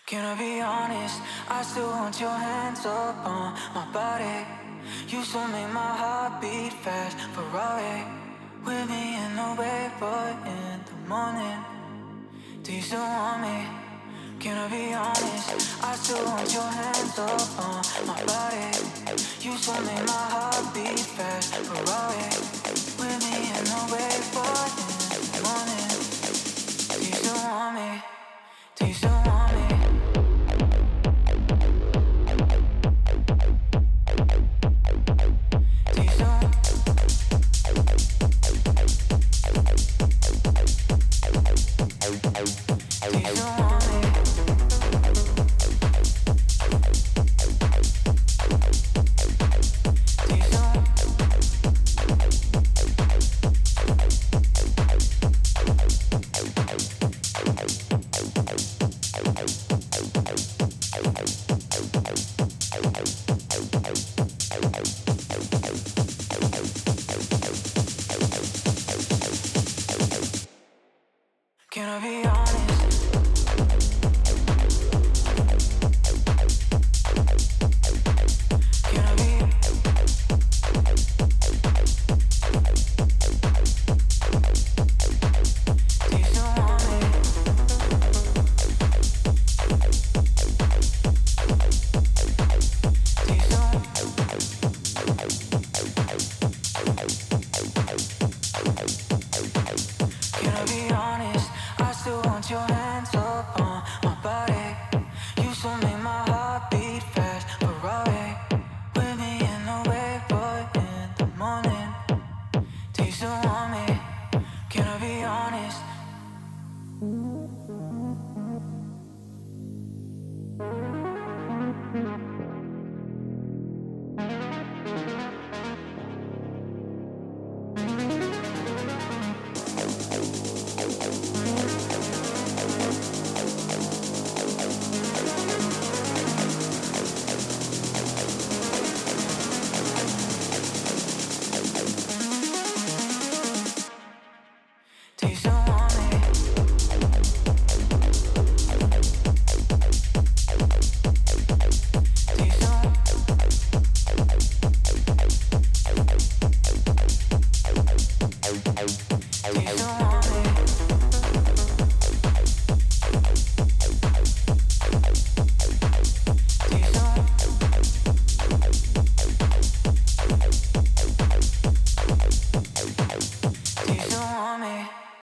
Can I be honest? I still want your hands up on my body. You still make my heart beat fast. Ferrari with me in the way, but in the morning, do you still want me? Can I be honest? I still want your hands up on my body. You still make my heart beat fast. Ferrari with me in the way, but in the morning, do you still want me?